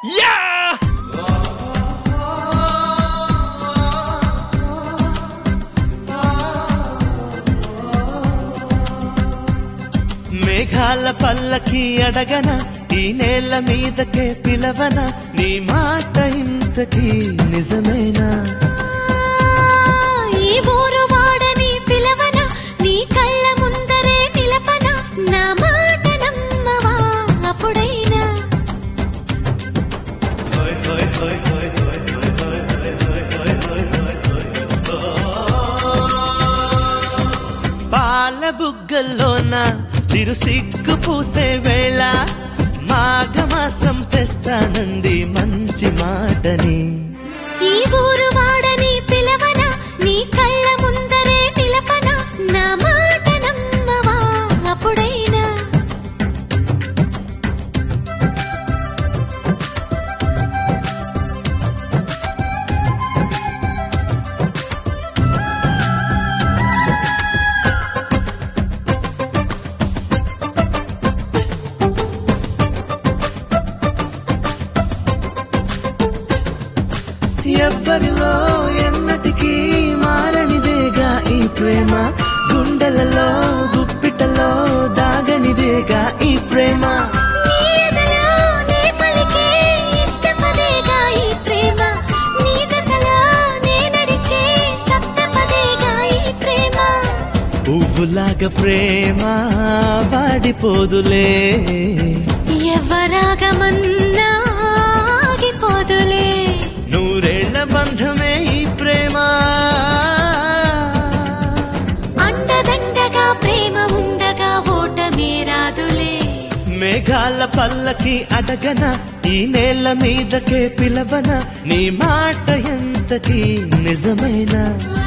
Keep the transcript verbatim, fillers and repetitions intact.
Yeah! మేఘాల పల్లకి అడగన ఈ నేల మీదకే పిలవన నీ మాట ఇంతకీ నిజమేనా ఈ ఊరు వాడని పిలవన నీ కళ్ళ ముందరే నిలపన నా మాట నమ్మవా అప్పుడైనా పాల బుగ్గల్లోన చిరు సిగ్గు పూసే వేళ మాఘమాసం తెస్తానంది మంచి మాటని ఈ ఊరు వాడని పిలవన నీ కళ్ళ ముందరే నిలపన నా మాట నమ్మవా అప్పుడైనా ఎవ్వరిలో ఎన్నటికీ మారనిదేగా ఈ ప్రేమ గుండెలలో గుప్పిటలో దాగనిదేగా ఈ ప్రేమ నీ ఎదలో నే పలికే ఇష్టపదేగా ఈ ప్రేమ నీ జతలో నే నడిచే సప్తపదేగా ఈ ప్రేమ పువ్వులాగా ప్రేమ వాడిపోదులే ఎవరాగమన్నా ఆగిపోదులే నూరేళ్ల బంధమే ఈ ప్రేమ అండదండగా ప్రేమ ఉండగా ఓటమే రాదులే మేఘాల పల్లకి అడగన ఈ నేల మీదకే పిలవన నీ మాట ఎంతకీ నిజమేనా